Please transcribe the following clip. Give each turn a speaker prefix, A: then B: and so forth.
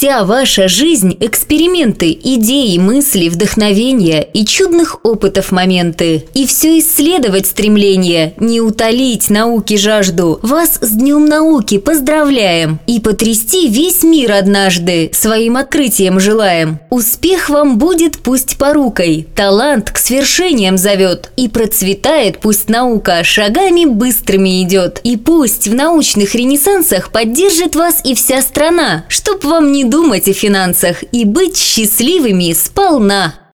A: Вся ваша жизнь – эксперименты, идеи, мысли, вдохновения и чудных опытов моменты. И все исследовать стремление, не утолить науки жажду. Вас с Днем науки поздравляем! И потрясти весь мир однажды своим открытием желаем. Успех вам будет пусть порукой, талант к свершениям зовет. И процветает пусть наука, шагами быстрыми идет. И пусть в научных ренессансах поддержит вас и вся страна, чтоб вам не думать о финансах и быть счастливыми сполна.